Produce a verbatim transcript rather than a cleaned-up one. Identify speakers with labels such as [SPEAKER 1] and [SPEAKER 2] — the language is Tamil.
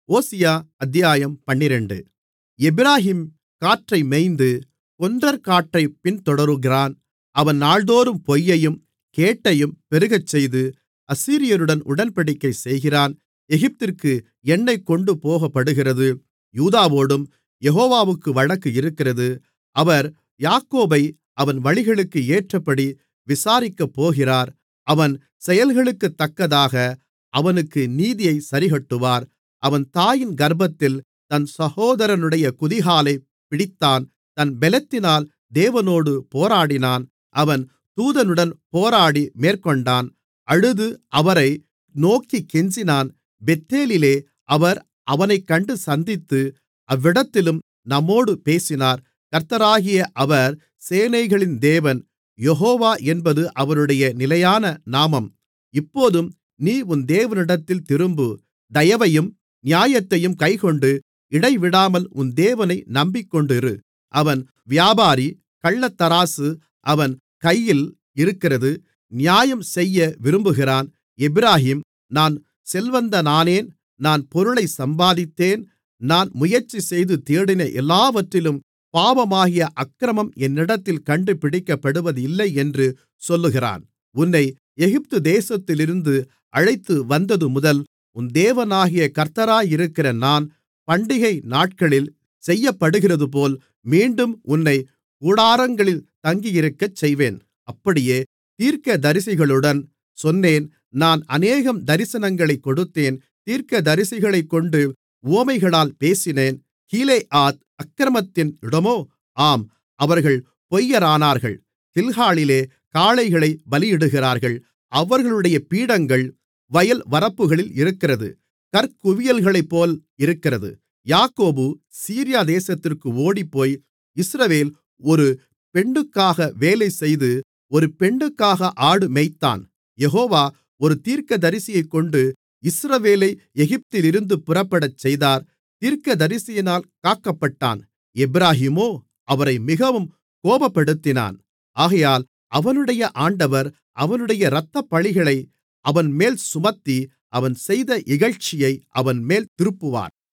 [SPEAKER 1] ஓசியா அத்தியாயம் பன்னிரண்டு. எப்பிராயீம் காற்றை மேய்ந்து கொண்டற்காற்றைப் பின்தொடருகிறான். அவன் நாள்தோறும் பொய்யையும் கேட்டையும் பெருகச்செய்து அசீரியருடன் உடன்படிக்கை செய்கிறான். எகிப்திற்கு எண்ணெய் கொண்டுபோகப்படுகிறது. யூதாவோடும் யெகோவாவுக்கு வழக்கு இருக்கிறது. அவர் யாக்கோபை அவன் வழிகளுக்கு ஏற்றபடி விசாரிக்கப்போகிறார். அவன் செயல்களுக்குத்தக்கதாக அவனுக்கு நீதியைச் சரிக்கட்டுவார். அவன் தாயின் கர்ப்பத்தில் தன் சகோதரனுடைய குதிகாலைப் பிடித்தான். தன் பெலத்தினால் தேவனோடு போராடினான். அவன் தூதனுடன் போராடி மேற்கொண்டான். அழுது அவரை நோக்கிக் கெஞ்சினான். பெத்தேலிலே அவர் அவனைக் கண்டு சந்தித்து அவ்விடத்திலும் நம்மோடு பேசினார். கர்த்தராகிய அவர் சேனைகளின் தேவன், யெகோவா என்பது அவருடைய நிலையான நாமம். இப்போதும் நீ உன் தேவனிடத்தில் திரும்பு. தயவையும் நியாயத்தையும் கைக்கொண்டு இடைவிடாமல் உன் தேவனை நம்பிக்கொண்டிரு. அவன் வியாபாரி, கள்ளத்தராசு அவன் கையில் இருக்கிறது. நியாயம் செய்ய விரும்புகிறான். எப்பிராயீம், நான் செல்வந்தனானேன், நான் பொருளைச் சம்பாதித்தேன், நான் முயற்சிசெய்து தேடின எல்லாவற்றிலும் பாவமாகிய அக்கிரமம் என்னிடத்தில் கண்டுபிடிக்கப்படுவதில்லை என்று சொல்லுகிறான். உன்னை எகிப்து தேசத்திலிருந்து அழைத்து வந்ததுமுதல் உன் தேவனாகிய கர்த்தராயிருக்கிற நான் பண்டிகை நாட்களில் செய்யப்படுகிறதுபோல் மீண்டும் உன்னைக் கூடாரங்களில் தங்கியிருக்கச் செய்வேன். அப்படியே தீர்க்கதரிசிகளுடன் சொன்னேன். நான் அநேகம் தரிசனங்களைக் கொடுத்தேன். தீர்க்கதரிசிகளைக்கொண்டு உவமைகளால் பேசினேன். கீலேயாத் அக்கிரமத்தின் இடமோ? ஆம், அவர்கள் பொய்யரானார்கள். கில்காலிலே காளைகளைப் பலியிடுகிறார்கள். அவர்களுடைய பீடங்கள் வயல் வரப்புகளில் இருக்கிறது. கற்குவியல்களைப்போல் இருக்கிறது. யாக்கோபு சீரியா தேசத்திற்கு ஓடிப்போய் இஸ்ரவேல் ஒரு பெண்ணுக்காக வேலைசெய்து ஒரு பெண்ணுக்காக ஆடு மேய்த்தான். யெகோவா ஒரு தீர்க்கதரிசியைக்கொண்டு இஸ்ரவேலை எகிப்திலிருந்து புறப்படச் செய்தார். தீர்க்கதரிசியினால் காக்கப்பட்டான். எப்பிராயீமோ அவரை மிகவும் கோபப்படுத்தினான். ஆகையால் அவனுடைய ஆண்டவர் அவனுடைய இரத்தப்பழிகளை அவன்மேல் சுமத்தி அவன் செய்த இகழ்ச்சியை அவன்மேல் திருப்புவார்.